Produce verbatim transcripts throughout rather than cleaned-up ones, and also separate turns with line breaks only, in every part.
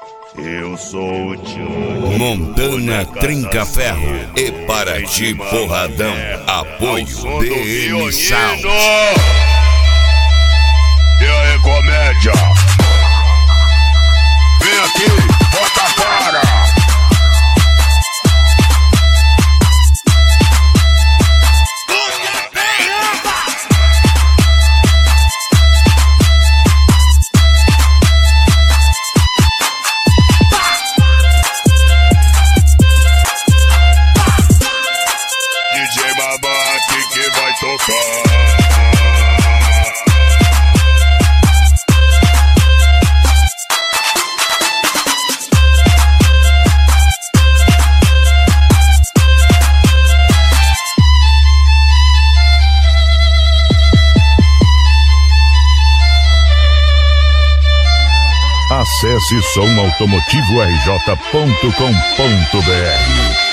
Eu sou o Tio
Montana Trinca-Ferro e Paraty Porradão. Apoio D M Sound.
E aí, comédia? Vem aqui, bota a cara. D J Babaque que vai tocar.
Acesse som automotivo r j ponto com ponto b r.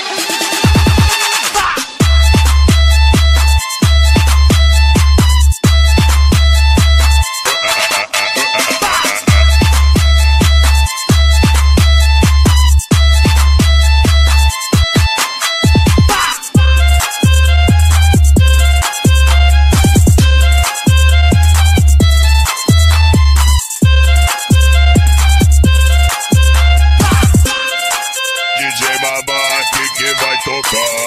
D J Babaque que vai tocar.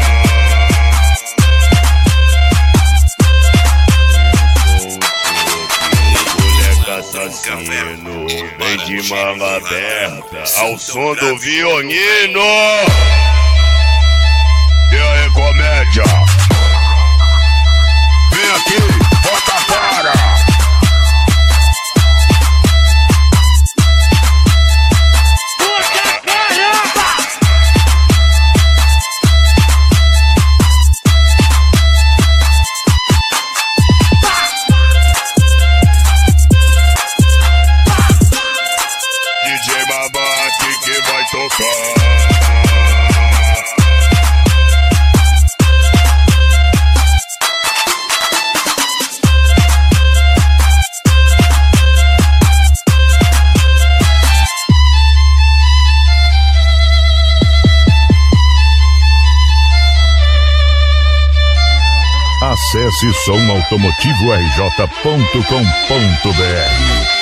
Moleque assassino, vem de manga aberta ao som do violino. E aí, comédia? Vem aqui, bota a cara. D J Babaque que vai tocar.
Acesse som automotivo r j ponto com ponto b r.